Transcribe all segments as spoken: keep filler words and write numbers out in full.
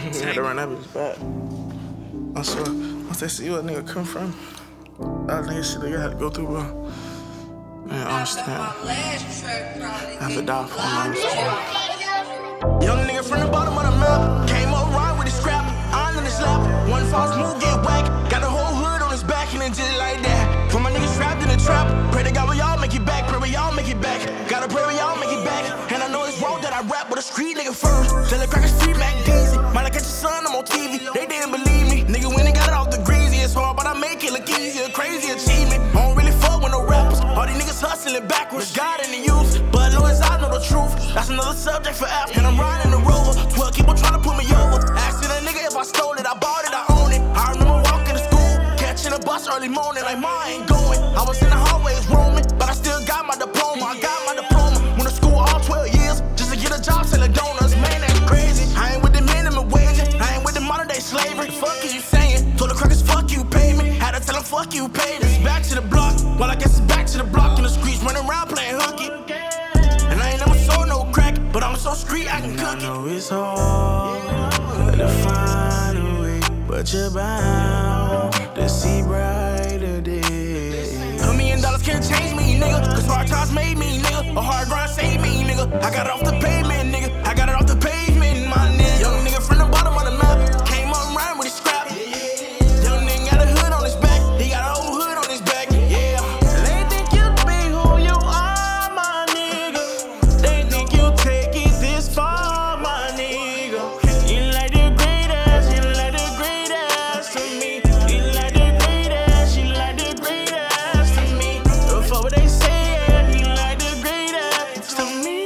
You had to run that bitch back. I swear, once they see what nigga come from, that nigga shit they had to go through, bro. Man, I understand. I have to die for him, I understand. Young nigga from the bottom of the map, came up right with his scrap, iron in his lap. One false move, get whack. Got the whole hood on his back and then just like that. For my niggas trapped in the trap, pray to God we all make it back, pray we all make it back. Gotta pray we all make it back. And I know it's wrong that I rap with a street nigga first. Selling crackers free Mac Deezy. Might like catch your son, I'm on T V. They didn't believe me. Nigga went and got it off the greasy. It's hard, but I make it look easier. Crazy achievement. I don't really fuck with no rappers. All these niggas hustling backwards. God in the youth, but long as I know the truth, that's another subject for after. And I'm riding the rover. Twelve people trying to put me over. Asking a nigga if I stole it, I bought it, I own it. I remember walking to school, catching a bus early morning, like ma I ain't going. I was in the hallways roaming, but I still got my diploma. I got my diploma. Went to school all twelve years just to get a job selling donuts. Man, that's crazy. I ain't with the minimum wage. I ain't with the modern day slavery. Fuck is you saying? Told the crackers fuck you, pay me. Had to tell them fuck you, pay this. Back to the block. Well, I guess it's back to the block in the streets, running around playing hooky. And I ain't never sold no crack, but I'm so street I can cook it. I know it's hard to find a way, but you're bound to see brighter days. A million dollars can't change me, nigga. Cause hard times made me, nigga. A hard grind saved me, nigga. I got it off the pavement, nigga. I got it off the pavement, my nigga. Young nigga from the bottom of the map, came up and ran with his scrap. Young nigga got a hood on his back. He got a whole hood on his back, yeah. They think you be who you are, my nigga. They think you take it this far, my nigga. You like the greatest, you like the greatest to me. You like the greatest, you like the greatest to me. Fuck what they say, you like the greatest to me.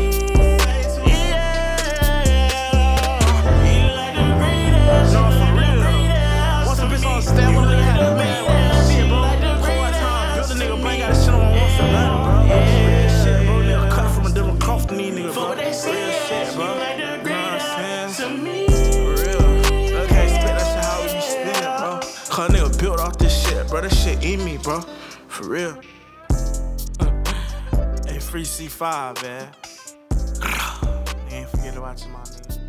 Yeah, you like the greatest. No, for real. Once a bitch on stand, one nigga had a man. Shit, bro. One time, built a nigga brain, got his shit on one for nothing, bro. Real shit, bro. Nigga cut from a different cloth than these niggas, bro. Real shit, bro. You know what I'm saying? For real. I can't spit that shit how you spit it, bro. Cause a nigga built off this shit, bro. This shit in me, bro. For real. Hey, free C five, man. You ain't forget about your my nigga.